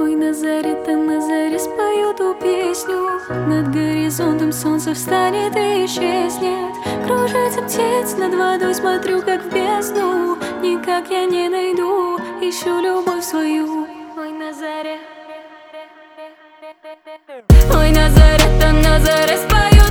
Ой, на заре спою ту песню. Над горизонтом солнце встанет и исчезнет. Кружится птиц над водой, смотрю, как в бездну. Никак я не найду, ищу любовь свою. Ой, на заре. Ой, на заре спою